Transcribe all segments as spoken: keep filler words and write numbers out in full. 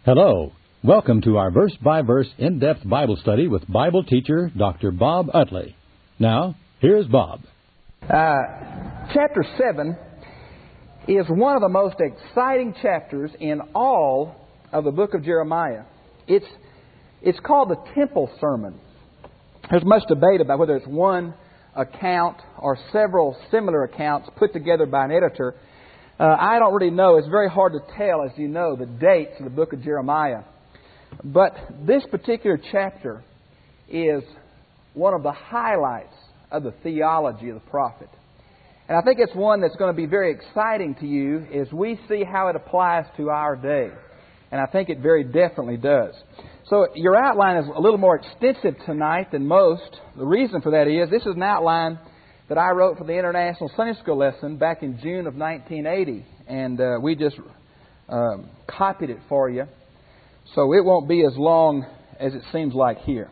Hello. Welcome to our verse-by-verse in-depth Bible study with Bible teacher Doctor Bob Utley. Now, here's Bob. Uh, chapter seven is one of the most exciting chapters in all of the book of Jeremiah. It's, it's called the Temple Sermon. There's much debate about whether it's one account or several similar accounts put together by an editor. Uh, I don't really know. It's very hard to tell, as you know, the dates of the book of Jeremiah. But this particular chapter is one of the highlights of the theology of the prophet. And I think it's one that's going to be very exciting to you as we see how it applies to our day. And I think it very definitely does. So your outline is a little more extensive tonight than most. The reason for that is this is an outline that I wrote for the International Sunday School lesson back in June of nineteen eighty. And uh, we just um, copied it for you. So it won't be as long as it seems like here.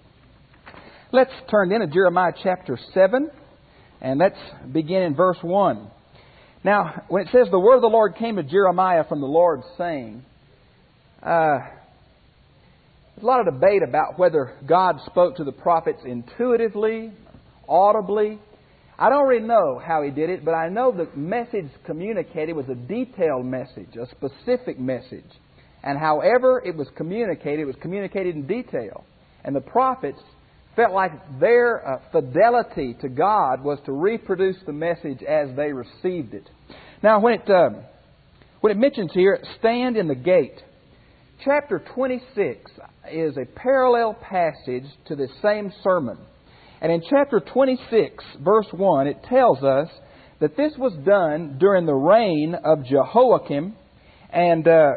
Let's turn then to Jeremiah chapter seven. And let's begin in verse one. Now, when it says, the word of the Lord came to Jeremiah from the Lord, saying, uh, there's a lot of debate about whether God spoke to the prophets intuitively, audibly. I don't really know how He did it, but I know the message communicated was a detailed message, a specific message. And however it was communicated, it was communicated in detail. And the prophets felt like their uh, fidelity to God was to reproduce the message as they received it. Now, when it, uh, when it mentions here, stand in the gate, chapter twenty-six is a parallel passage to this same sermon. And in chapter twenty-six, verse one, it tells us that this was done during the reign of Jehoiakim. And uh,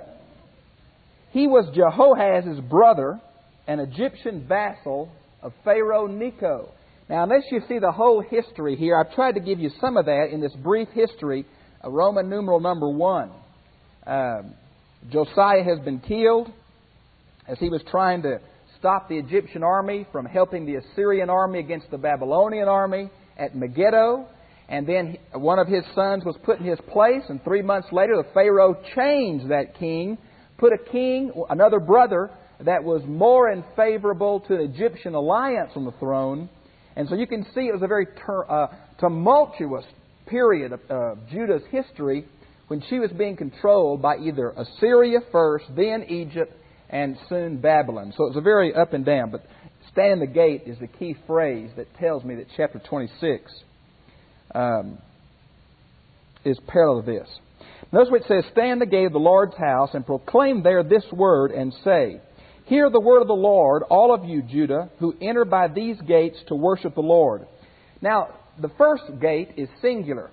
he was Jehoahaz's brother, an Egyptian vassal of Pharaoh Necho. Now, unless you see the whole history here, I've tried to give you some of that in this brief history of Roman numeral number one. Uh, Josiah has been killed as he was trying to stop the Egyptian army from helping the Assyrian army against the Babylonian army at Megiddo. And then one of his sons was put in his place, and three months later the Pharaoh changed that king, put a king, another brother, that was more in favorable to the Egyptian alliance on the throne. And so you can see it was a very ter- uh, tumultuous period of uh, Judah's history when she was being controlled by either Assyria first, then Egypt, and soon Babylon. So it was a very up and down. But stand in the gate is the key phrase that tells me that chapter twenty-six um, is parallel to this. Notice what it says, stand in the gate of the Lord's house and proclaim there this word and say, hear the word of the Lord, all of you, Judah, who enter by these gates to worship the Lord. Now, the first gate is singular.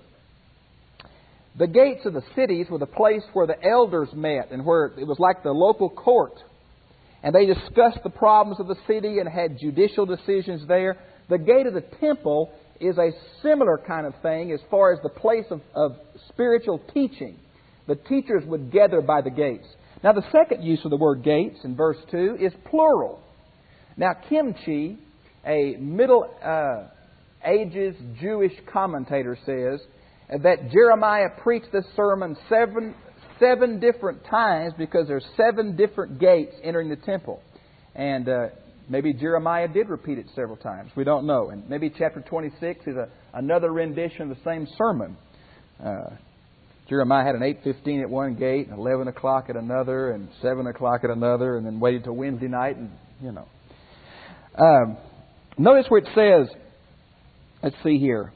The gates of the cities were the place where the elders met and where it was like the local court. And they discussed the problems of the city and had judicial decisions there. The gate of the temple is a similar kind of thing as far as the place of, of spiritual teaching. The teachers would gather by the gates. Now, the second use of the word gates in verse two is plural. Now, Kimchi, a Middle uh, Ages Jewish commentator, says that Jeremiah preached this sermon seven, seven different times because there's seven different gates entering the temple. And uh, maybe Jeremiah did repeat it several times. We don't know. And maybe chapter twenty-six is a, another rendition of the same sermon. Uh, Jeremiah had an eight fifteen at one gate, and eleven o'clock at another, and seven o'clock at another, and then waited till Wednesday night, and, you know. Um, notice where it says, let's see here,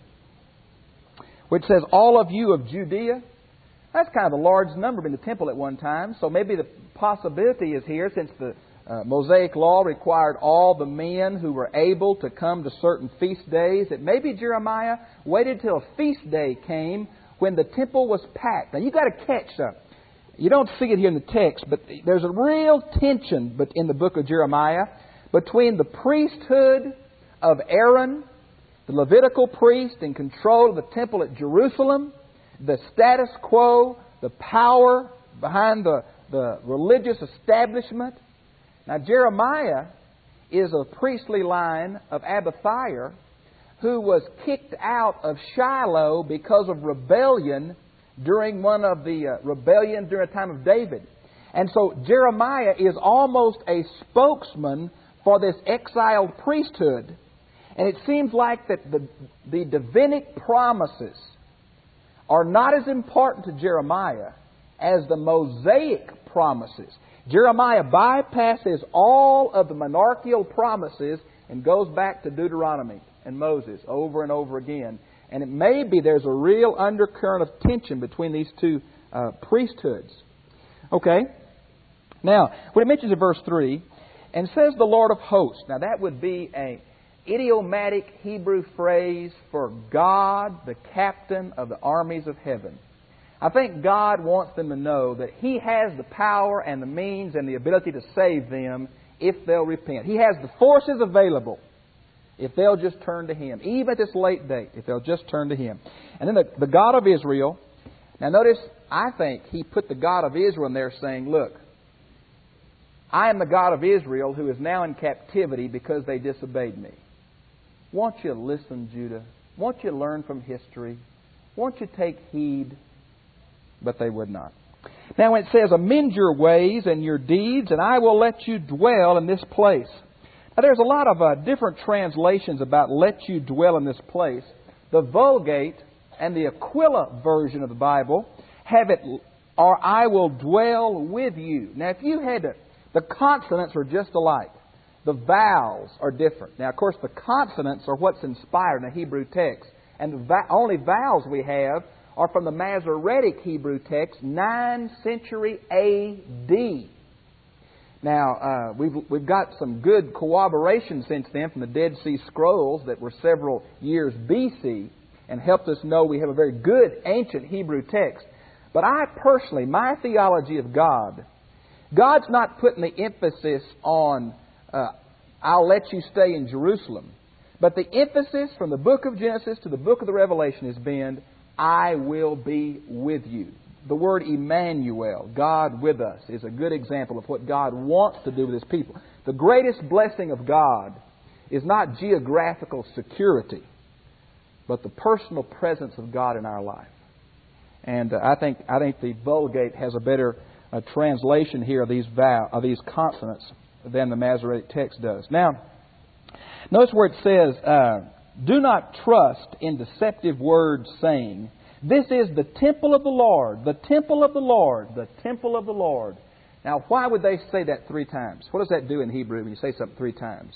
which says, all of you of Judea. That's kind of a large number in the temple at one time. So maybe the possibility is here, since the uh, Mosaic Law required all the men who were able to come to certain feast days, that maybe Jeremiah waited till a feast day came when the temple was packed. Now, you've got to catch something. You don't see it here in the text, but there's a real tension in the book of Jeremiah between the priesthood of Aaron, the Levitical priest in control of the temple at Jerusalem, the status quo, the power behind the, the religious establishment. Now, Jeremiah is a priestly line of Abiathar, who was kicked out of Shiloh because of rebellion during one of the uh, rebellions during the time of David. And so Jeremiah is almost a spokesman for this exiled priesthood. And it seems like that the, the Davidic promises are not as important to Jeremiah as the Mosaic promises. Jeremiah bypasses all of the monarchical promises and goes back to Deuteronomy and Moses over and over again. And it may be there's a real undercurrent of tension between these two uh, priesthoods. Okay. Now, when it mentions in verse three, and says the Lord of hosts. Now that would be an idiomatic Hebrew phrase for God, the captain of the armies of heaven. I think God wants them to know that He has the power and the means and the ability to save them if they'll repent. He has the forces available if they'll just turn to Him, even at this late date, if they'll just turn to Him. And then the, the God of Israel. Now notice, I think He put the God of Israel in there saying, look, I am the God of Israel who is now in captivity because they disobeyed me. Won't you listen, Judah? Won't you learn from history? Won't you take heed? But they would not. Now it says, amend your ways and your deeds, and I will let you dwell in this place. Now there's a lot of uh, different translations about let you dwell in this place. The Vulgate and the Aquila version of the Bible have it, or I will dwell with you. Now if you had to, the consonants are just alike. The vowels are different. Now, of course, the consonants are what's inspired in the Hebrew text. And the va- only vowels we have are from the Masoretic Hebrew text, ninth century A D. Now, uh, we've, we've got some good corroboration since then from the Dead Sea Scrolls that were several years B C and helped us know we have a very good ancient Hebrew text. But I personally, my theology of God, God's not putting the emphasis on, uh, I'll let you stay in Jerusalem. But the emphasis from the book of Genesis to the book of the Revelation has been, I will be with you. The word Emmanuel, God with us, is a good example of what God wants to do with His people. The greatest blessing of God is not geographical security, but the personal presence of God in our life. And uh, I think I think the Vulgate has a better uh, translation here of these vow, of these consonants than the Masoretic text does. Now, notice where it says, uh, do not trust in deceptive words saying, this is the temple of the Lord, the temple of the Lord, the temple of the Lord. Now, why would they say that three times? What does that do in Hebrew when you say something three times?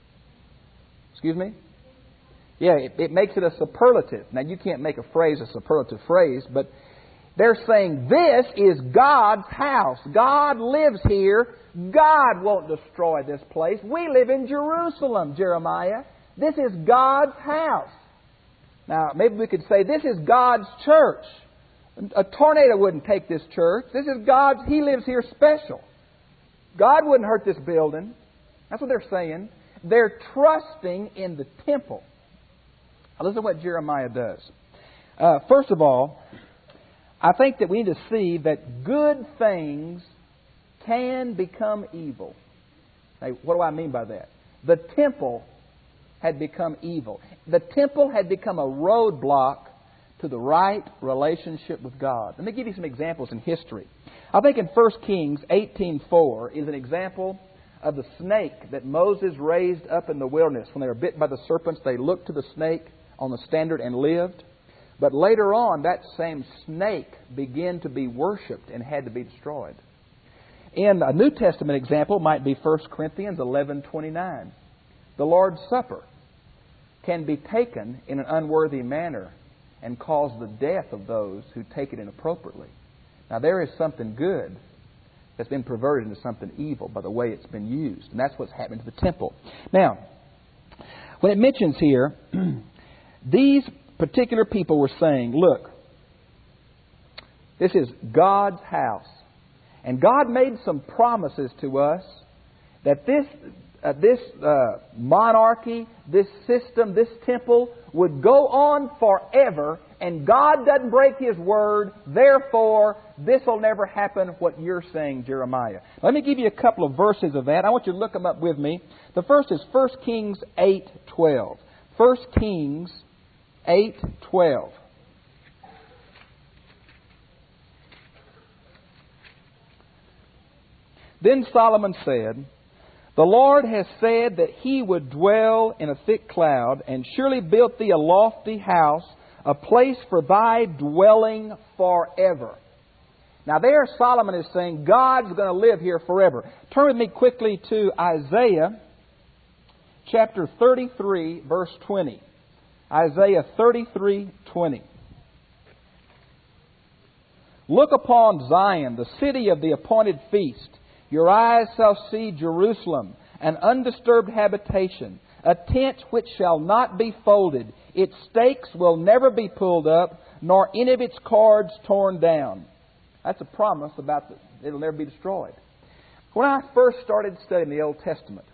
Excuse me? Yeah, it, it makes it a superlative. Now, you can't make a phrase a superlative phrase, but they're saying this is God's house. God lives here. God won't destroy this place. We live in Jerusalem, Jeremiah. This is God's house. Now, maybe we could say this is God's church. A tornado wouldn't take this church. This is God's. He lives here special. God wouldn't hurt this building. That's what they're saying. They're trusting in the temple. Now, listen to what Jeremiah does. Uh, first of all, I think that we need to see that good things can become evil. Now, what do I mean by that? The temple had become evil. The temple had become a roadblock to the right relationship with God. Let me give you some examples in history. I think in First Kings eighteen four is an example of the snake that Moses raised up in the wilderness. When they were bitten by the serpents, they looked to the snake on the standard and lived. But later on, that same snake began to be worshipped and had to be destroyed. In a New Testament example might be First Corinthians eleven twenty-nine. The Lord's Supper can be taken in an unworthy manner and cause the death of those who take it inappropriately. Now, there is something good that's been perverted into something evil by the way it's been used. And that's what's happened to the temple. Now, when it mentions here, these particular people were saying, look, this is God's house. And God made some promises to us that this uh, this uh, monarchy, this system, this temple would go on forever, and God doesn't break His word. Therefore, this will never happen, what you're saying, Jeremiah. Let me give you a couple of verses of that. I want you to look them up with me. The first is First Kings eight twelve. First Kings eight twelve. Then Solomon said, The Lord has said that He would dwell in a thick cloud, and surely built thee a lofty house, a place for thy dwelling forever. Now there Solomon is saying God's going to live here forever. Turn with me quickly to Isaiah chapter thirty-three, verse twenty. Isaiah thirty-three, twenty. Look upon Zion, the city of the appointed feast. Your eyes shall see Jerusalem, an undisturbed habitation, a tent which shall not be folded. Its stakes will never be pulled up, nor any of its cords torn down. That's a promise about that it'll never be destroyed. When I first started studying the Old Testament,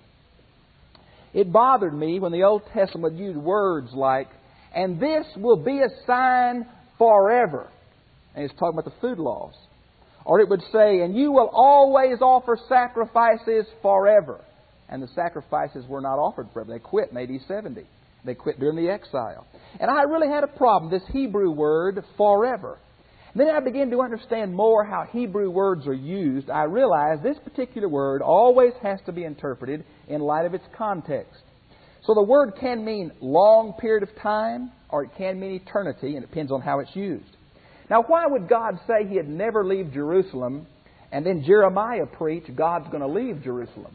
it bothered me when the Old Testament would use words like, and this will be a sign forever. And it's talking about the food laws. Or it would say, and you will always offer sacrifices forever. And the sacrifices were not offered forever. They quit in A D seventy. They quit during the exile. And I really had a problem, this Hebrew word, forever. Then I began to understand more how Hebrew words are used. I realized this particular word always has to be interpreted in light of its context. So the word can mean long period of time, or it can mean eternity, and it depends on how it's used. Now, why would God say He'd never leave Jerusalem, and then Jeremiah preached God's going to leave Jerusalem?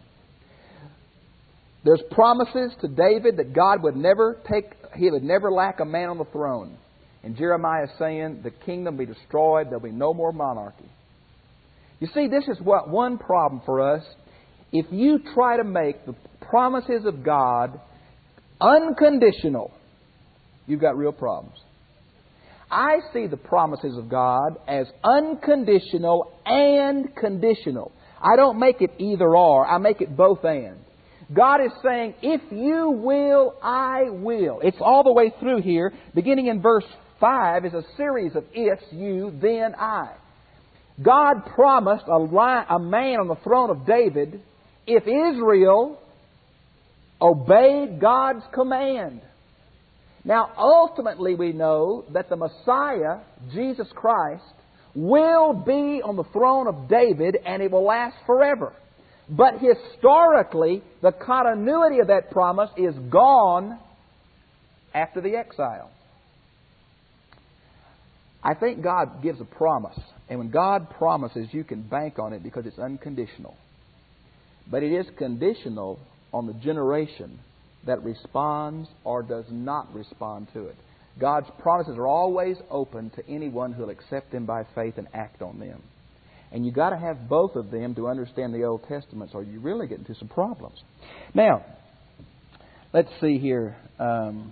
There's promises to David that God would never take, He would never lack a man on the throne. And Jeremiah is saying the kingdom will be destroyed, there'll be no more monarchy. You see, this is what one problem for us. If you try to make the promises of God unconditional, you've got real problems. I see the promises of God as unconditional and conditional. I don't make it either or. I make it both and. God is saying, if you will, I will. It's all the way through here. Beginning in verse five is a series of ifs, you, then I. God promised a, li- a man on the throne of David if Israel obeyed God's command. Now, ultimately we know that the Messiah, Jesus Christ, will be on the throne of David and it will last forever. But historically, the continuity of that promise is gone after the exile. I think God gives a promise. And when God promises, you can bank on it because it's unconditional. But it is conditional on the generation that responds or does not respond to it. God's promises are always open to anyone who will accept them by faith and act on them. And you've got to have both of them to understand the Old Testament, or you really get into some problems. Now, let's see here. Um,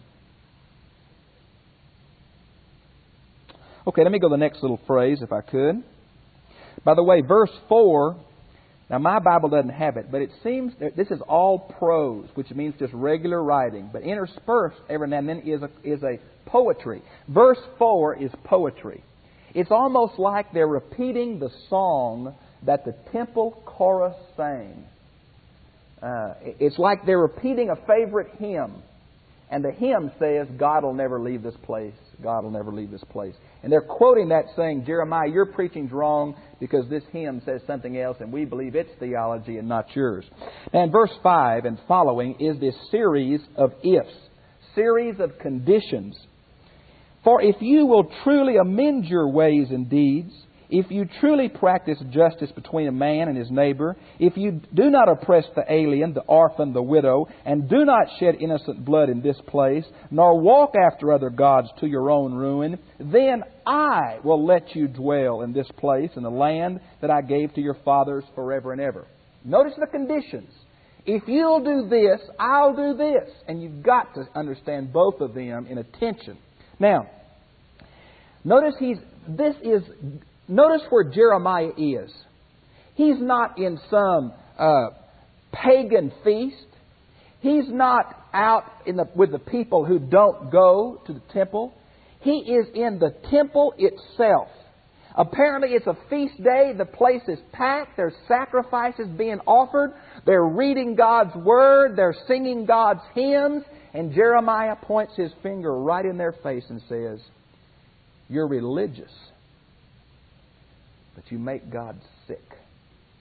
okay, let me go to the next little phrase, if I could. By the way, verse four, now my Bible doesn't have it, but it seems that this is all prose, which means just regular writing. But interspersed every now and then is a, is a poetry. Verse four is poetry. It's almost like they're repeating the song that the temple chorus sang. Uh, it's like they're repeating a favorite hymn. And the hymn says, God will never leave this place. God will never leave this place. And they're quoting that saying, Jeremiah, your preaching's wrong because this hymn says something else and we believe it's theology and not yours. Now in verse five and following is this series of ifs, series of conditions. For if you will truly amend your ways and deeds, if you truly practice justice between a man and his neighbor, if you do not oppress the alien, the orphan, the widow, and do not shed innocent blood in this place, nor walk after other gods to your own ruin, then I will let you dwell in this place, in the land that I gave to your fathers forever and ever. Notice the conditions. If you'll do this, I'll do this. And you've got to understand both of them in a tension. Now, notice he's, this is, notice where Jeremiah is. He's not in some uh, pagan feast. He's not out in the, with the people who don't go to the temple. He is in the temple itself. Apparently it's a feast day. The place is packed. There's sacrifices being offered. They're reading God's Word. They're singing God's hymns. And Jeremiah points his finger right in their face and says, you're religious, but you make God sick.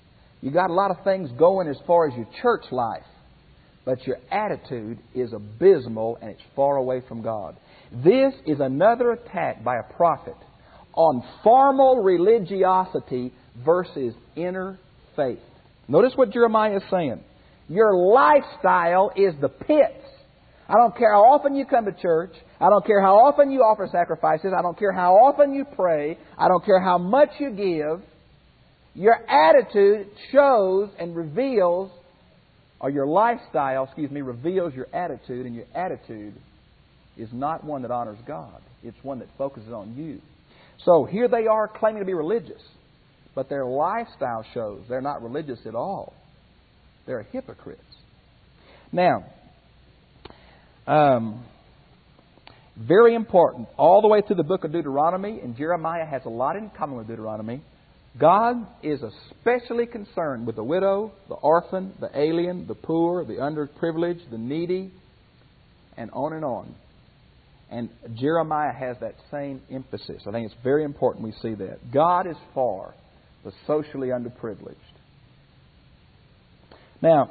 You got a lot of things going as far as your church life, but your attitude is abysmal and it's far away from God. This is another attack by a prophet on formal religiosity versus inner faith. Notice what Jeremiah is saying. Your lifestyle is the pits. I don't care how often you come to church. I don't care how often you offer sacrifices. I don't care how often you pray. I don't care how much you give. Your attitude shows and reveals, or your lifestyle, excuse me, reveals your attitude, and your attitude is not one that honors God. It's one that focuses on you. So here they are claiming to be religious, but their lifestyle shows they're not religious at all. They're hypocrites. Now, um, very important, all the way through the book of Deuteronomy, and Jeremiah has a lot in common with Deuteronomy, God is especially concerned with the widow, the orphan, the alien, the poor, the underprivileged, the needy, and on and on. And Jeremiah has that same emphasis. I think it's very important we see that. God is for the socially underprivileged. Now,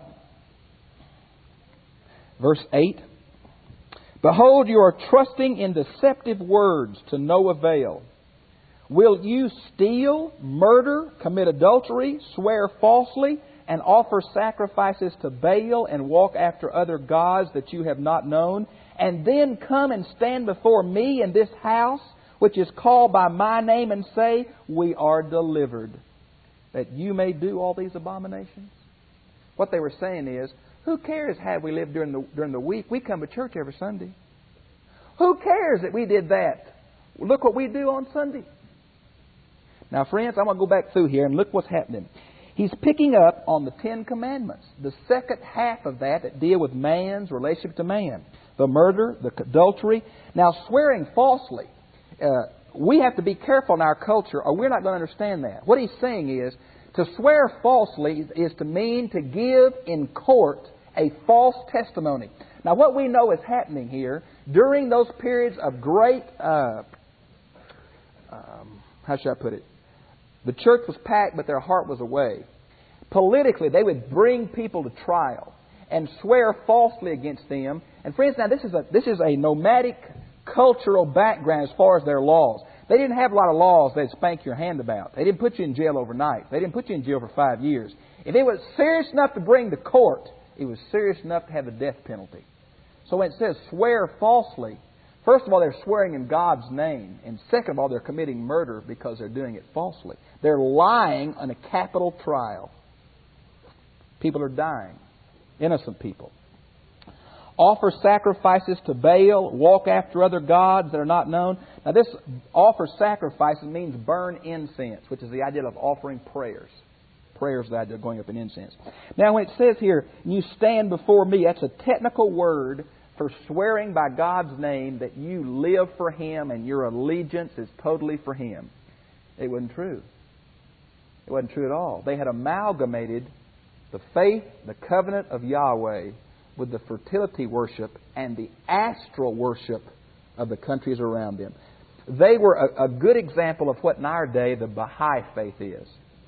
verse eight. Behold, you are trusting in deceptive words to no avail. Will you steal, murder, commit adultery, swear falsely, and offer sacrifices to Baal and walk after other gods that you have not known, and then come and stand before me in this house, which is called by my name, and say, we are delivered, that you may do all these abominations? What they were saying is, who cares how we live during the, during the week? We come to church every Sunday. Who cares that we did that? Look what we do on Sunday. Now, friends, I'm going to go back through here and look what's happening. He's picking up on the Ten Commandments, the second half of that that deal with man's relationship to man. The murder, the adultery. Now, swearing falsely. Uh, we have to be careful in our culture or we're not going to understand that. What he's saying is, to swear falsely is to mean to give in court a false testimony. Now, what we know is happening here, during those periods of great, uh, um, how should I put it? The church was packed, but their heart was away. Politically, they would bring people to trial and swear falsely against them. And friends, now this is a this is a nomadic cultural background as far as their laws. They didn't have a lot of laws they'd spank your hand about. They didn't put you in jail overnight. They didn't put you in jail for five years. If it was serious enough to bring to court, it was serious enough to have the death penalty. So when it says swear falsely, first of all, they're swearing in God's name. And second of all, they're committing murder because they're doing it falsely. They're lying on a capital trial. People are dying. Innocent people. Offer sacrifices to Baal. Walk after other gods that are not known. Now this offer sacrifices means burn incense, which is the idea of offering prayers. Prayers that are going up in incense. Now when it says here, you stand before me, that's a technical word for swearing by God's name that you live for Him and your allegiance is totally for Him. It wasn't true. It wasn't true at all. They had amalgamated the faith, the covenant of Yahweh with the fertility worship and the astral worship of the countries around them. They were a, a good example of what in our day the Baha'i faith is.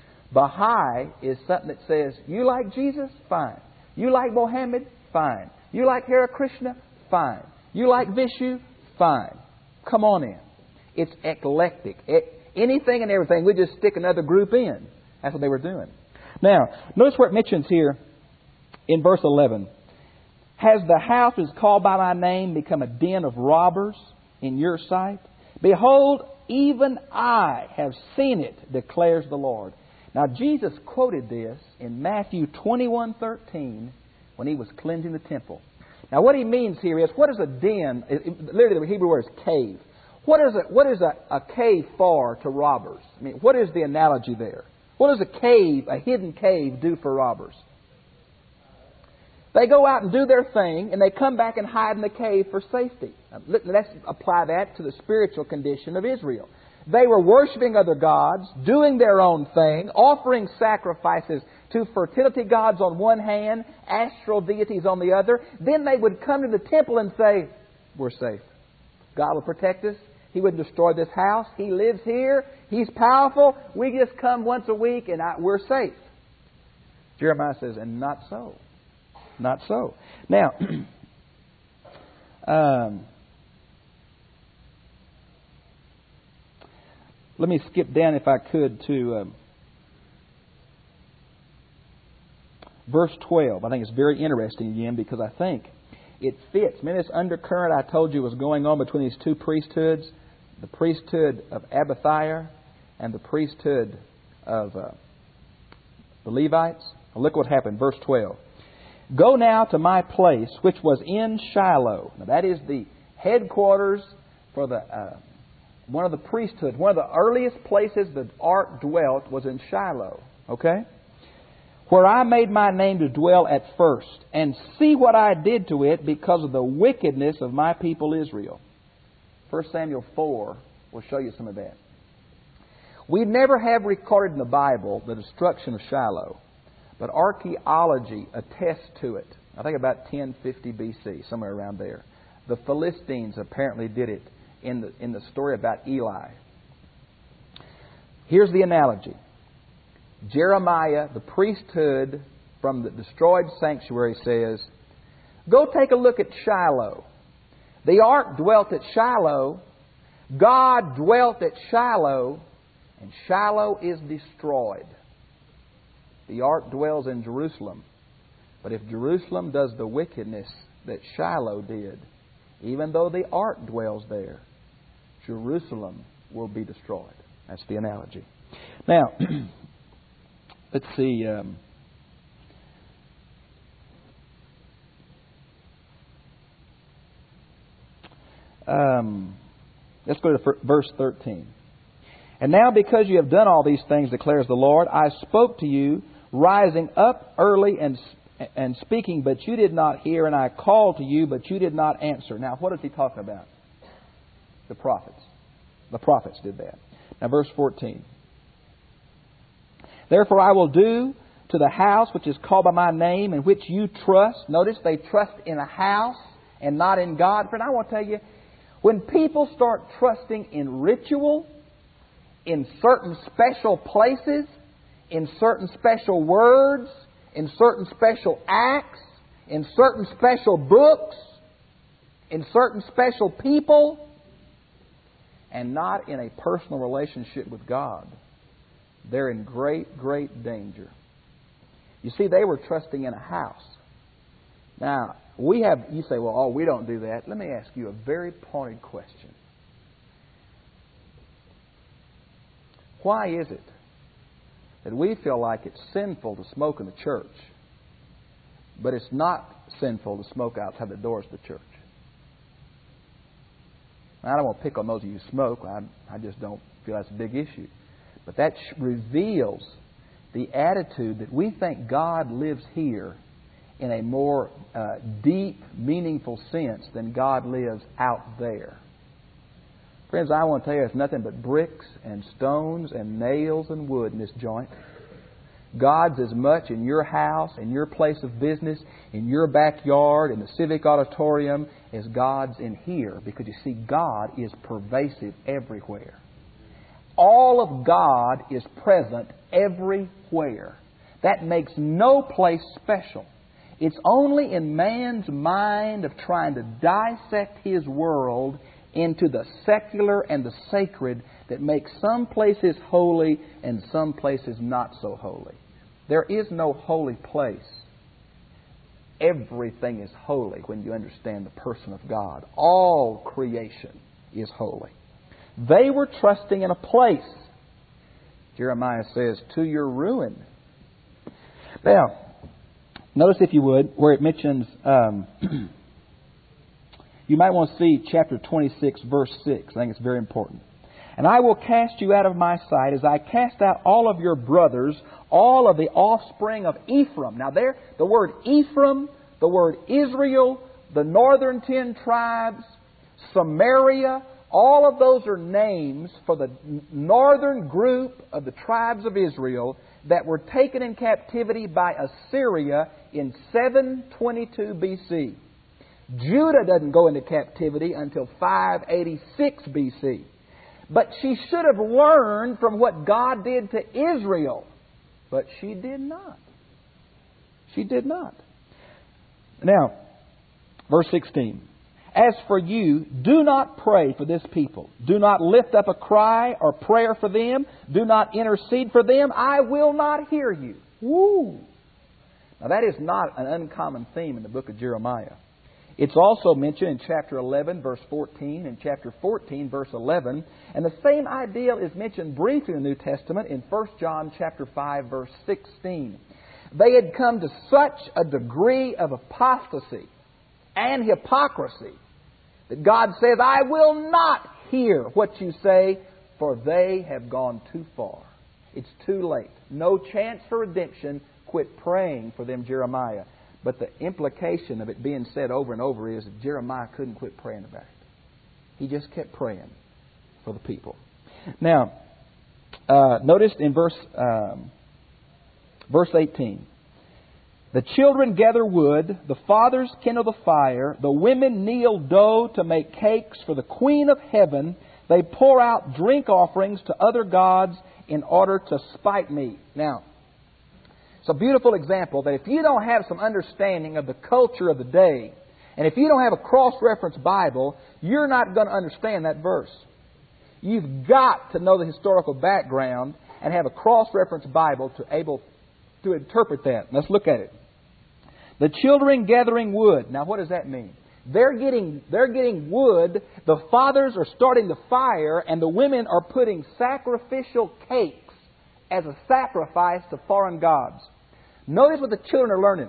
Baha'i is something that says, you like Jesus? Fine. You like Mohammed? Fine. You like Hare Krishna? Fine. You like Vishu? Fine. Come on in. It's eclectic. It, anything and everything, we just stick another group in. That's what they were doing. Now, notice where it mentions here in verse eleven. Has the house that is called by my name become a den of robbers in your sight? Behold, even I have seen it, declares the Lord. Now, Jesus quoted this in Matthew twenty-one thirteen when He was cleansing the temple. Now, what He means here is, what is a den? Literally, the Hebrew word is cave. What is a, what is a, a cave for to robbers? I mean, what is the analogy there? What does a cave, a hidden cave, do for robbers? They go out and do their thing, and they come back and hide in the cave for safety. Now, let's apply that to the spiritual condition of Israel. They were worshiping other gods, doing their own thing, offering sacrifices to fertility gods on one hand, astral deities on the other. Then they would come to the temple and say, we're safe. God will protect us. He wouldn't destroy this house. He lives here. He's powerful. We just come once a week and I, we're safe. Jeremiah says, and not so. Not so. Now, um, let me skip down, if I could, to um, verse twelve. I think it's very interesting again because I think it fits. I mean, this undercurrent I told you was going on between these two priesthoods, the priesthood of Abiathar and the priesthood of uh, the Levites. Well, look what happened, verse twelve. Go now to my place, which was in Shiloh. Now, that is the headquarters for the uh, one of the priesthoods. One of the earliest places the ark dwelt was in Shiloh. Okay? Where I made my name to dwell at first, and see what I did to it because of the wickedness of my people Israel. First Samuel four will show you some of that. We never have recorded in the Bible the destruction of Shiloh, but archaeology attests to it. I think about ten fifty B C, somewhere around there. The Philistines apparently did it in the, in the story about Eli. Here's the analogy. Jeremiah, the priesthood from the destroyed sanctuary, says, go take a look at Shiloh. The ark dwelt at Shiloh. God dwelt at Shiloh. And Shiloh is destroyed. The ark dwells in Jerusalem. But if Jerusalem does the wickedness that Shiloh did, even though the ark dwells there, Jerusalem will be destroyed. That's the analogy. Now, let's see. Um, um, let's go to verse thirteen. And now because you have done all these things, declares the Lord, I spoke to you, rising up early and and speaking, but you did not hear, and I called to you, but you did not answer. Now, what is he talking about? The prophets. The prophets did that. Now, verse fourteen. Therefore I will do to the house which is called by my name, in which you trust. Notice they trust in a house and not in God. Friend, I want to tell you, when people start trusting in ritual, in certain special places, in certain special words, in certain special acts, in certain special books, in certain special people, and not in a personal relationship with God, they're in great, great danger. You see, they were trusting in a house. Now, we have, you say, well, oh, we don't do that. Let me ask you a very pointed question. Why is it that we feel like it's sinful to smoke in the church, but it's not sinful to smoke outside the doors of the church? Now, I don't want to pick on those of you who smoke. I, I just don't feel that's a big issue. But that reveals the attitude that we think God lives here in a more uh, deep, meaningful sense than God lives out there. Friends, I want to tell you, there's nothing but bricks and stones and nails and wood in this joint. God's as much in your house, in your place of business, in your backyard, in the civic auditorium, as God's in here. Because you see, God is pervasive everywhere. All of God is present everywhere. That makes no place special. It's only in man's mind of trying to dissect his world into the secular and the sacred that makes some places holy and some places not so holy. There is no holy place. Everything is holy when you understand the person of God. All creation is holy. They were trusting in a place, Jeremiah says, to your ruin. Now, notice, if you would, where it mentions, um, you might want to see chapter twenty-six, verse six. I think it's very important. And I will cast you out of my sight as I cast out all of your brothers, all of the offspring of Ephraim. Now there, the word Ephraim, the word Israel, the northern ten tribes, Samaria, all of those are names for the northern group of the tribes of Israel that were taken in captivity by Assyria in seven twenty-two B C. Judah doesn't go into captivity until five eighty-six B C. But she should have learned from what God did to Israel. But she did not. She did not. Now, verse sixteen. As for you, do not pray for this people. Do not lift up a cry or prayer for them. Do not intercede for them. I will not hear you. Woo! Now that is not an uncommon theme in the book of Jeremiah. It's also mentioned in chapter eleven, verse fourteen, and chapter fourteen, verse eleven. And the same idea is mentioned briefly in the New Testament in First John chapter five, verse sixteen. They had come to such a degree of apostasy and hypocrisy that God says, I will not hear what you say, for they have gone too far. It's too late. No chance for redemption. Quit praying for them, Jeremiah. But the implication of it being said over and over is that Jeremiah couldn't quit praying about it. He just kept praying for the people. Now, uh, notice in verse um, verse eighteen. The children gather wood, the fathers kindle the fire, the women knead dough to make cakes for the Queen of Heaven. They pour out drink offerings to other gods in order to spite me. Now, it's a beautiful example that if you don't have some understanding of the culture of the day, and if you don't have a cross-reference Bible, you're not going to understand that verse. You've got to know the historical background and have a cross-reference Bible to able to interpret that. Let's look at it. The children gathering wood. Now, what does that mean? They're getting, they're getting wood, the fathers are starting the fire, and the women are putting sacrificial cakes as a sacrifice to foreign gods. Notice what the children are learning.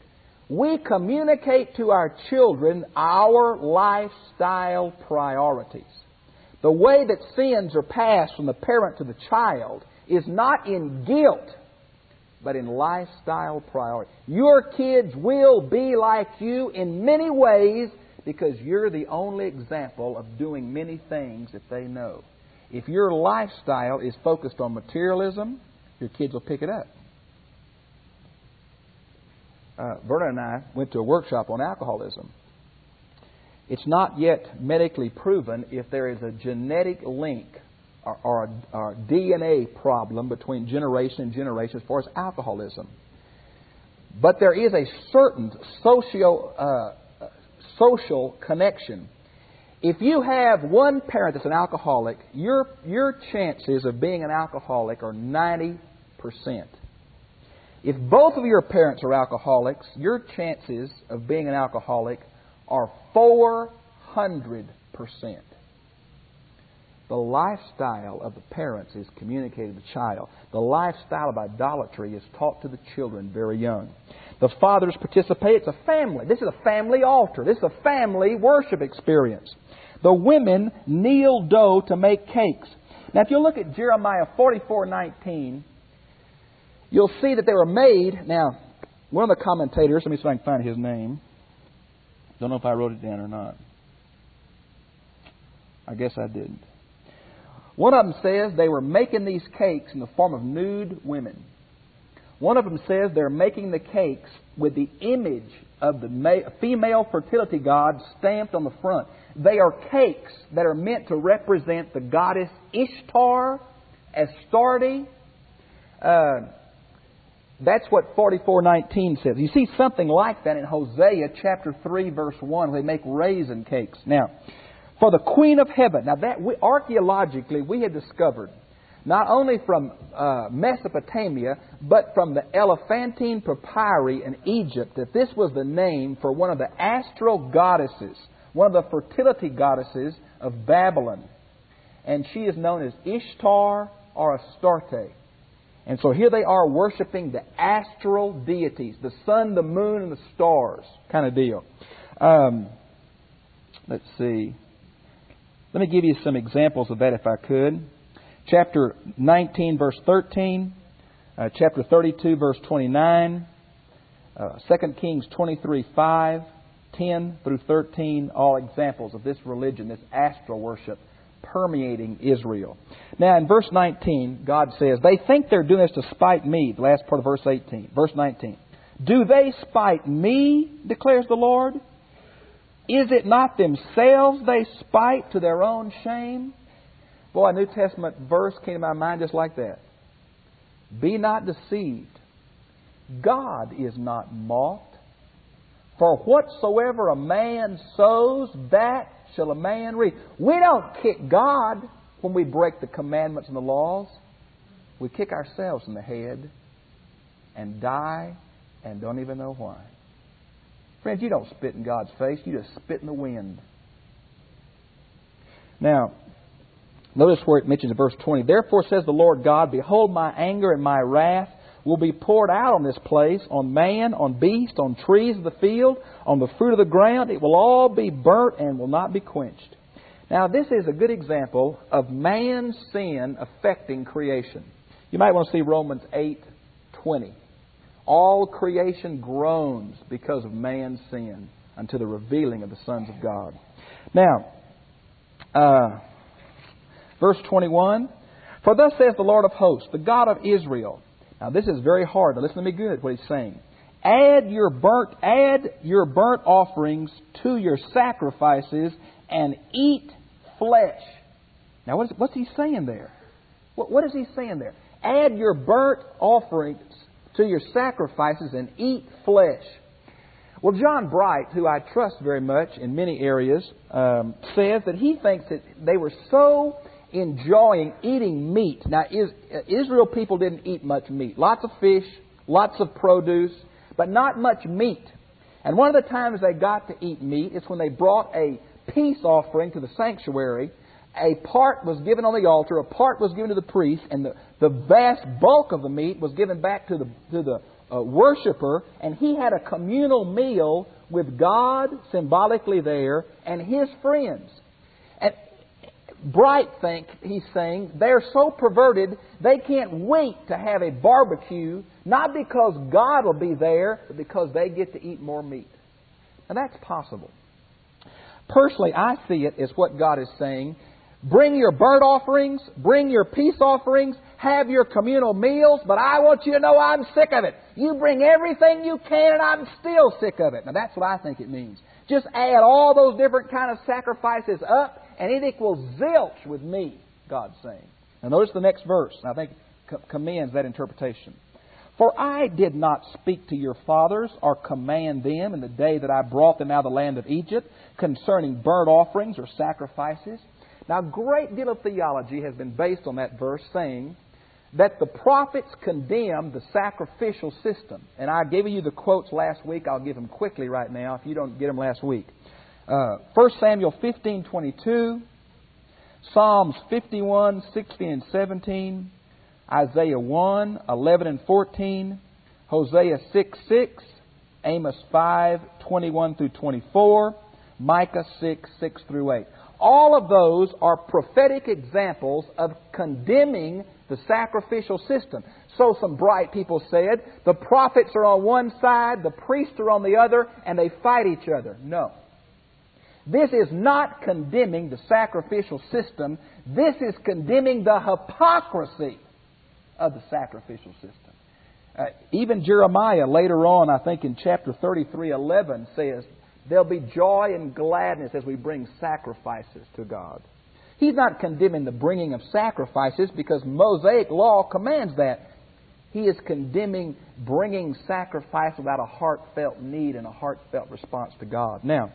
We communicate to our children our lifestyle priorities. The way that sins are passed from the parent to the child is not in guilt, but in lifestyle priority. Your kids will be like you in many ways because you're the only example of doing many things that they know. If your lifestyle is focused on materialism, your kids will pick it up. Uh, Verna and I went to a workshop on alcoholism. It's not yet medically proven if there is a genetic link or, or, a, or a D N A problem between generation and generation as far as alcoholism. But there is a certain socio, uh, social connection. If you have one parent that's an alcoholic, your, your chances of being an alcoholic are ninety percent. If both of your parents are alcoholics, your chances of being an alcoholic are four hundred percent. The lifestyle of the parents is communicated to the child. The lifestyle of idolatry is taught to the children very young. The fathers participate. It's a family. This is a family altar. This is a family worship experience. The women knead dough to make cakes. Now, if you look at Jeremiah forty-four nineteen, you'll see that they were made. Now, one of the commentators, let me see if I can find his name. Don't know if I wrote it down or not. I guess I didn't. One of them says they were making these cakes in the form of nude women. One of them says they're making the cakes with the image of the ma- female fertility god stamped on the front. They are cakes that are meant to represent the goddess Ishtar, Astarte. Uh, that's what forty-four nineteen says. You see something like that in Hosea chapter three, verse one, where they make raisin cakes. Now, for the Queen of Heaven. Now, that we, archaeologically, we had discovered, not only from uh, Mesopotamia, but from the Elephantine papyri in Egypt, that this was the name for one of the astral goddesses, one of the fertility goddesses of Babylon. And she is known as Ishtar or Astarte. And so here they are worshiping the astral deities, the sun, the moon, and the stars kind of deal. Um, let's see. Let me give you some examples of that if I could. Chapter nineteen, verse thirteen. Uh, chapter thirty-two, verse twenty-nine. Uh, Second Kings twenty-three, five, ten through thirteen. All examples of this religion, this astral worship, permeating Israel. Now in verse nineteen, God says, they think they're doing this to spite me. The last part of verse eighteen. Verse nineteen. Do they spite me, declares the Lord? Is it not themselves they spite to their own shame? Boy, a New Testament verse came to my mind just like that. Be not deceived. God is not mocked. For whatsoever a man sows, that shall a man reap. We don't kick God when we break the commandments and the laws. We kick ourselves in the head and die and don't even know why. Friends, you don't spit in God's face. You just spit in the wind. Now, notice where it mentions in verse twenty. Therefore says the Lord God, behold, my anger and my wrath will be poured out on this place, on man, on beast, on trees of the field, on the fruit of the ground. It will all be burnt and will not be quenched. Now, this is a good example of man's sin affecting creation. You might want to see Romans eight twenty. All creation groans because of man's sin unto the revealing of the sons of God. Now, uh, verse twenty-one. For thus says the Lord of hosts, the God of Israel. Now, this is very hard. Now, listen to me good, what he's saying. Add your burnt, add your burnt offerings to your sacrifices and eat flesh. Now, what is, what's he saying there? What, what is he saying there? Add your burnt offerings to your sacrifices and eat flesh. Well, John Bright, who I trust very much in many areas, um, says that he thinks that they were so enjoying eating meat. Now, is, Israel people didn't eat much meat. Lots of fish, lots of produce, but not much meat. And one of the times they got to eat meat is when they brought a peace offering to the sanctuary. A part was given on the altar, a part was given to the priest, and the, the vast bulk of the meat was given back to the, to the uh, worshiper, and he had a communal meal with God, symbolically there, and his friends. And Bright think, he's saying, they're so perverted, they can't wait to have a barbecue, not because God will be there, but because they get to eat more meat. Now, that's possible. Personally, I see it as what God is saying. Bring your burnt offerings, bring your peace offerings, have your communal meals, but I want you to know I'm sick of it. You bring everything you can and I'm still sick of it. Now, that's what I think it means. Just add all those different kind of sacrifices up and it equals zilch with me, God's saying. Now, notice the next verse. I think it commends that interpretation. For I did not speak to your fathers or command them in the day that I brought them out of the land of Egypt concerning burnt offerings or sacrifices. Now, a great deal of theology has been based on that verse, saying that the prophets condemned the sacrificial system. And I gave you the quotes last week. I'll give them quickly right now if you don't get them last week. Uh, First Samuel fifteen twenty-two, Psalms fifty-one sixteen and seventeen, Isaiah one eleven and fourteen, Hosea six six, Amos five twenty-one through twenty-four, Micah six six through eight. All of those are prophetic examples of condemning the sacrificial system. So some bright people said, the prophets are on one side, the priests are on the other, and they fight each other. No. This is not condemning the sacrificial system. This is condemning the hypocrisy of the sacrificial system. Uh, even Jeremiah later on, I think in chapter thirty-three eleven, says, there'll be joy and gladness as we bring sacrifices to God. He's not condemning the bringing of sacrifices because Mosaic law commands that. He is condemning bringing sacrifice without a heartfelt need and a heartfelt response to God. Now,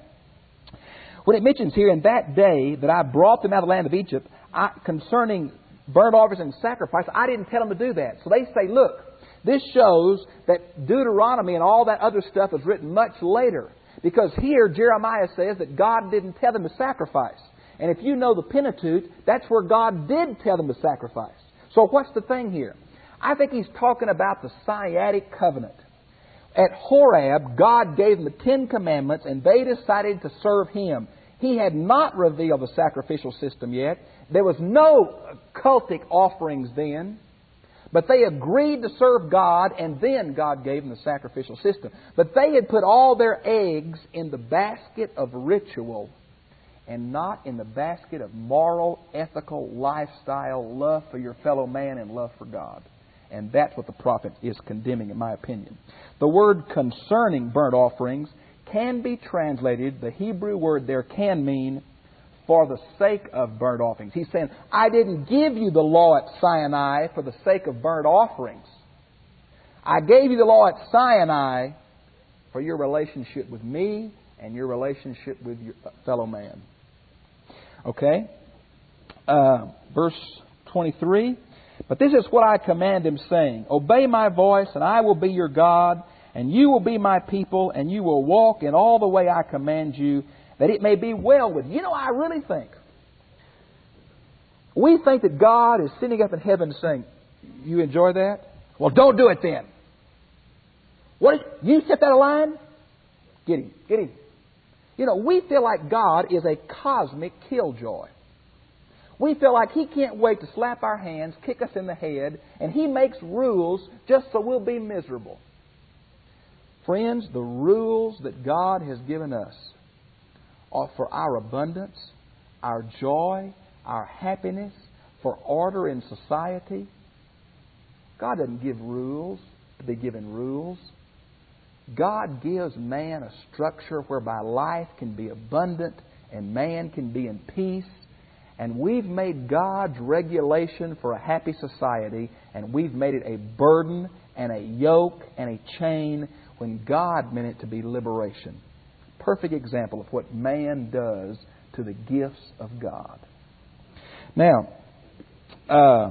when it mentions here, in that day that I brought them out of the land of Egypt, I, concerning burnt offerings and sacrifice, I didn't tell them to do that. So they say, look, this shows that Deuteronomy and all that other stuff was written much later. Because here Jeremiah says that God didn't tell them to sacrifice. And if you know the Pentateuch, that's where God did tell them to sacrifice. So what's the thing here? I think he's talking about the Sinaitic covenant. At Horeb, God gave them the Ten Commandments and they decided to serve Him. He had not revealed the sacrificial system yet. There was no cultic offerings then. But they agreed to serve God, and then God gave them the sacrificial system. But they had put all their eggs in the basket of ritual and not in the basket of moral, ethical, lifestyle, love for your fellow man and love for God. And that's what the prophet is condemning, in my opinion. The word concerning burnt offerings can be translated, the Hebrew word there can mean for the sake of burnt offerings. He's saying, I didn't give you the law at Sinai for the sake of burnt offerings. I gave you the law at Sinai for your relationship with me and your relationship with your fellow man. Okay? Uh, verse twenty-three. But this is what I command him, saying, obey my voice, and I will be your God, and you will be my people, and you will walk in all the way I command you, that it may be well with you. You know, I really think, we think that God is sitting up in heaven saying, you enjoy that? Well, don't do it then. What is, you set that a line? Get him, get him. You know, we feel like God is a cosmic killjoy. We feel like He can't wait to slap our hands, kick us in the head, and He makes rules just so we'll be miserable. Friends, the rules that God has given us are for our abundance, our joy, our happiness, for order in society. God doesn't give rules to be given rules. God gives man a structure whereby life can be abundant and man can be in peace. And we've made God's regulation for a happy society, and we've made it a burden and a yoke and a chain when God meant it to be liberation. Perfect example of what man does to the gifts of God. Now, uh,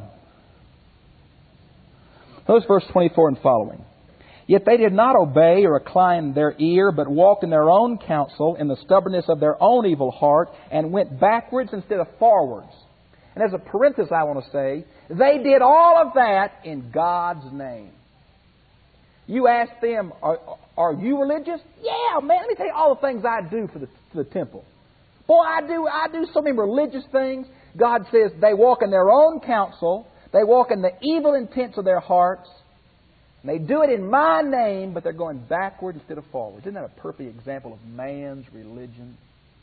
notice verse twenty-four and following. Yet they did not obey or incline their ear, but walked in their own counsel, in the stubbornness of their own evil heart, and went backwards instead of forwards. And as a parenthesis, I want to say, they did all of that in God's name. You ask them, are, are you religious? Yeah, man, let me tell you all the things I do for the, for the temple. Boy, I do, I do so many religious things. God says they walk in their own counsel. They walk in the evil intents of their hearts. And they do it in my name, but they're going backward instead of forward. Isn't that a perfect example of man's religion?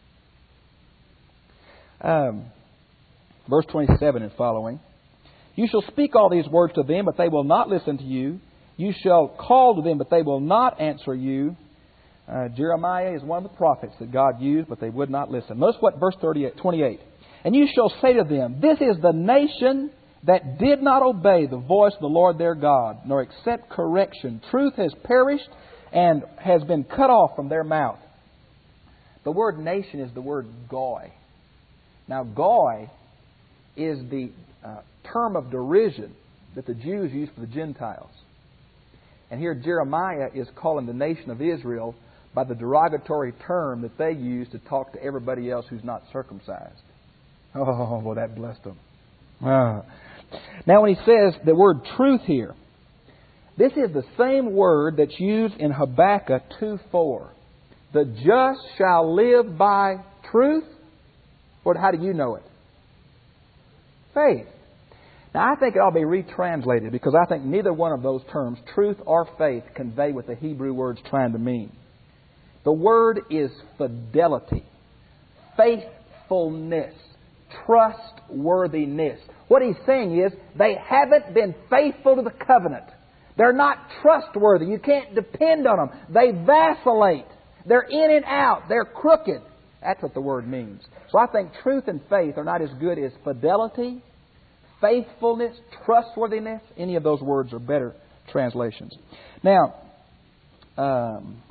Um, verse twenty-seven and following. You shall speak all these words to them, but they will not listen to you. You shall call to them, but they will not answer you. Uh, Jeremiah is one of the prophets that God used, but they would not listen. Notice what verse thirty-eight, twenty-eight. And you shall say to them, this is the nation that did not obey the voice of the Lord their God, nor accept correction. Truth has perished and has been cut off from their mouth. The word nation is the word goy. Now, goy is the uh, term of derision that the Jews used for the Gentiles. And here Jeremiah is calling the nation of Israel by the derogatory term that they use to talk to everybody else who's not circumcised. Oh, well, that blessed them. Ah. Now, when he says the word truth here, this is the same word that's used in Habakkuk two four. The just shall live by truth. Or how do you know it? Faith. Now, I think it ought to be retranslated because I think neither one of those terms, truth or faith, convey what the Hebrew word's trying to mean. The word is fidelity, faithfulness, trustworthiness. What he's saying is they haven't been faithful to the covenant. They're not trustworthy. You can't depend on them. They vacillate. They're in and out. They're crooked. That's what the word means. So I think truth and faith are not as good as fidelity, faithfulness, trustworthiness. Any of those words are better translations. Now, um,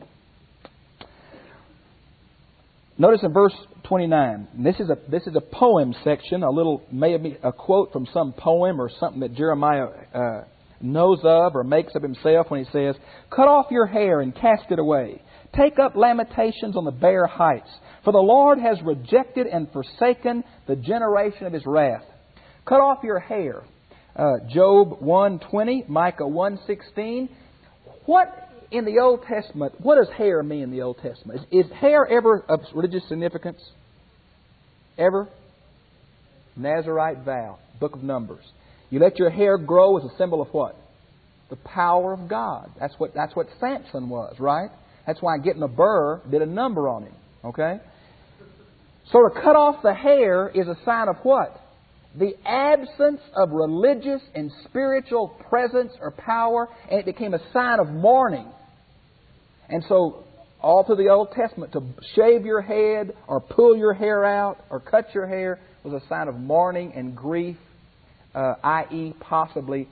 notice in verse twenty-nine. And this is a this is a poem section. A little maybe a quote from some poem or something that Jeremiah uh, knows of or makes of himself when he says, "Cut off your hair and cast it away. Take up lamentations on the bare heights. For the Lord has rejected and forsaken the generation of His wrath." Cut off your hair. Uh, Job one twenty, Micah one sixteen. What in the Old Testament, what does hair mean in the Old Testament? Is, is hair ever of religious significance? Ever? Nazirite vow, Book of Numbers. You let your hair grow as a symbol of what? The power of God. That's what that's what Samson was, right? That's why getting a burr did a number on him. Okay? So to cut off the hair is a sign of what? The absence of religious and spiritual presence or power, and it became a sign of mourning. And so, all through the Old Testament, to shave your head or pull your hair out or cut your hair was a sign of mourning and grief, uh, that is possibly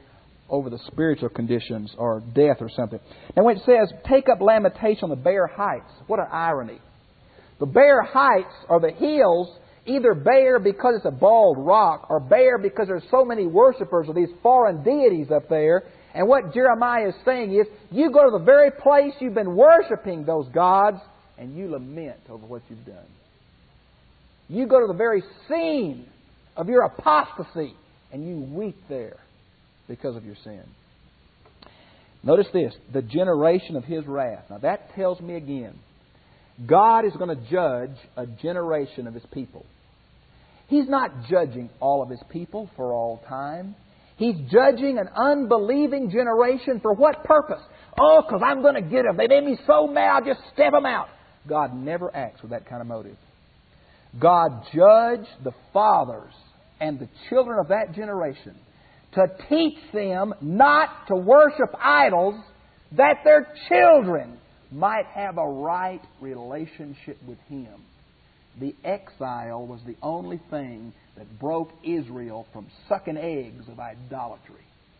over the spiritual conditions or death or something. Now when it says, take up lamentation on the bare heights, what an irony. The bare heights are the hills, either bare because it's a bald rock or bare because there's so many worshipers of these foreign deities up there. And what Jeremiah is saying is, you go to the very place you've been worshiping those gods and you lament over what you've done. You go to the very scene of your apostasy and you weep there because of your sin. Notice this, the generation of His wrath. Now that tells me again, God is going to judge a generation of His people. He's not judging all of His people for all time. He's judging an unbelieving generation for what purpose? Oh, because I'm going to get them. They made me so mad, I'll just step them out. God never acts with that kind of motive. God judged the fathers and the children of that generation to teach them not to worship idols, that their children might have a right relationship with Him. The exile was the only thing that broke Israel from sucking eggs of idolatry.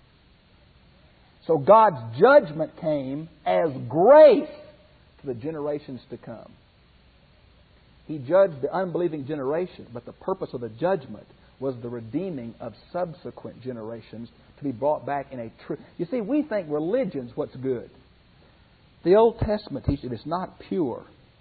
So God's judgment came as grace to the generations to come. He judged the unbelieving generation, but the purpose of the judgment was the redeeming of subsequent generations to be brought back in a true... You see, we think religion's what's good. The Old Testament teaches if it's not pure,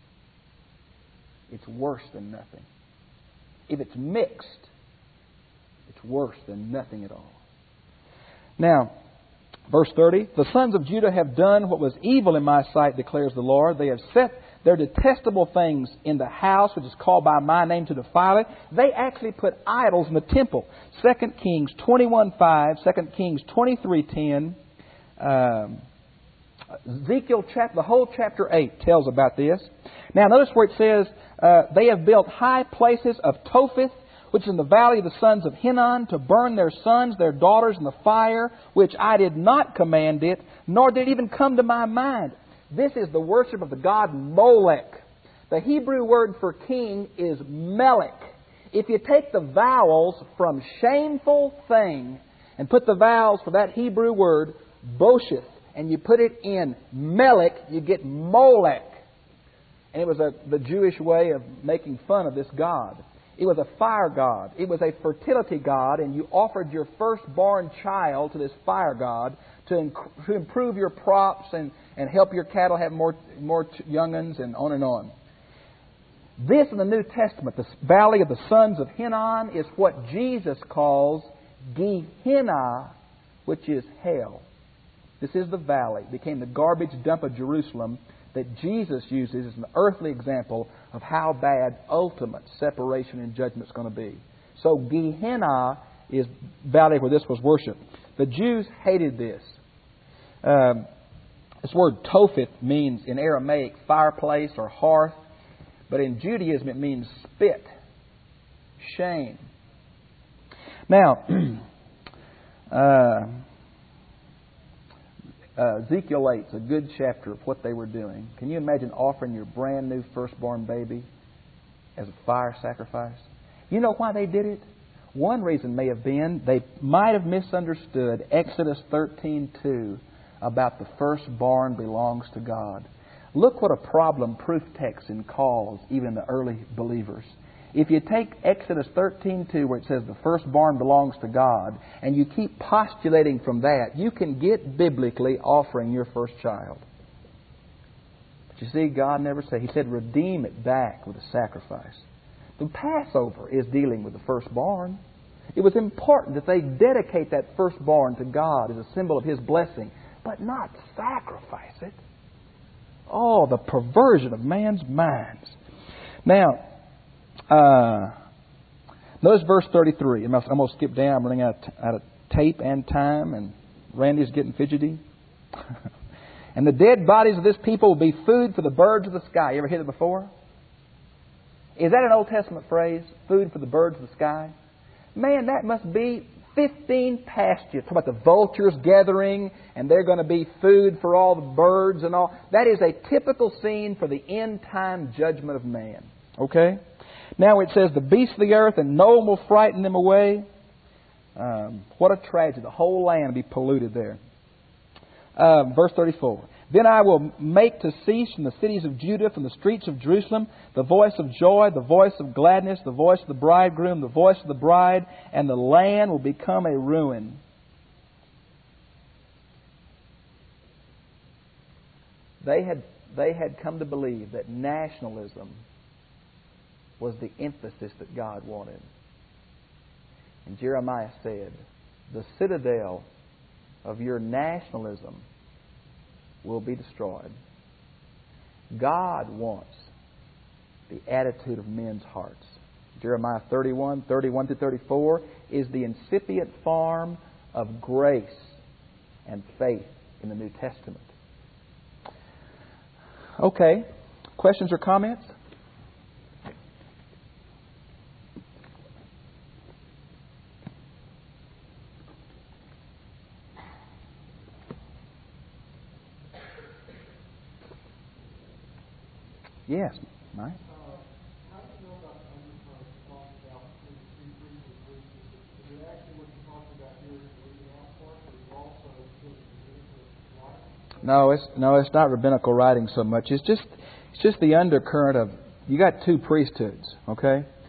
it's worse than nothing. If it's mixed, it's worse than nothing at all. Now, verse thirty, the sons of Judah have done what was evil in my sight, declares the Lord. They have set their detestable things in the house, which is called by my name, to defile it. They actually put idols in the temple. Second Kings twenty-one five, Second Kings twenty-three ten, um, Ezekiel chapter, the whole chapter eight tells about this. Now notice where it says, uh, they have built high places of Topheth, which is in the valley of the sons of Hinnon, to burn their sons, their daughters in the fire, which I did not command it, nor did it even come to my mind. This is the worship of the god Molech. The Hebrew word for king is Melech. If you take the vowels from shameful thing and put the vowels for that Hebrew word, Bosheth, and you put it in Melech, you get Molech. And it was a, the Jewish way of making fun of this god. It was a fire god. It was a fertility god, and you offered your firstborn child to this fire god to, inc- to improve your crops and, and help your cattle have more, more young'uns, and on and on. This in the New Testament, the valley of the sons of Hinnon, is what Jesus calls Gehenna, which is hell. This is the valley. It became the garbage dump of Jerusalem that Jesus uses as an earthly example of how bad ultimate separation and judgment is going to be. So Gehenna is valley where this was worshipped. The Jews hated this. Um, this word Topheth means in Aramaic fireplace or hearth, but in Judaism it means spit, shame. Now, uh, Uh, Ezekiel eight is a good chapter of what they were doing. Can you imagine offering your brand new firstborn baby as a fire sacrifice? You know why they did it? One reason may have been they might have misunderstood Exodus thirteen two about the firstborn belongs to God. Look what a problem proof texting calls even the early believers. If you take Exodus thirteen two, where it says the firstborn belongs to God, and you keep postulating from that, you can get biblically offering your first child. But you see, God never said. He said, redeem it back with a sacrifice. The Passover is dealing with the firstborn. It was important that they dedicate that firstborn to God as a symbol of His blessing, but not sacrifice it. Oh, the perversion of man's minds. Now, Uh, notice verse thirty-three. I'm going to skip down. I'm running out of, out of tape and time, and Randy's getting fidgety. And the dead bodies of this people will be food for the birds of the sky. You ever heard it before? Is that an Old Testament phrase? Food for the birds of the sky? Man, that must be fifteen pastures. Talk about the vultures gathering, and they're going to be food for all the birds and all. That is a typical scene for the end time judgment of man. Okay? Now it says, the beasts of the earth, and no one will frighten them away. Um, what a tragedy. The whole land will be polluted there. Uh, verse thirty-four. Then I will make to cease from the cities of Judah, from the streets of Jerusalem, the voice of joy, the voice of gladness, the voice of the bridegroom, the voice of the bride, and the land will become a ruin. They had, they had come to believe that nationalism was the emphasis that God wanted. And Jeremiah said, the citadel of your nationalism will be destroyed. God wants the attitude of men's hearts. Jeremiah thirty-one, thirty-one to thirty-four is the incipient form of grace and faith in the New Testament. Okay, questions or comments? Yes, Mike. No, it's no, it's not rabbinical writing so much. It's just it's just the undercurrent of, you got two priesthoods, okay?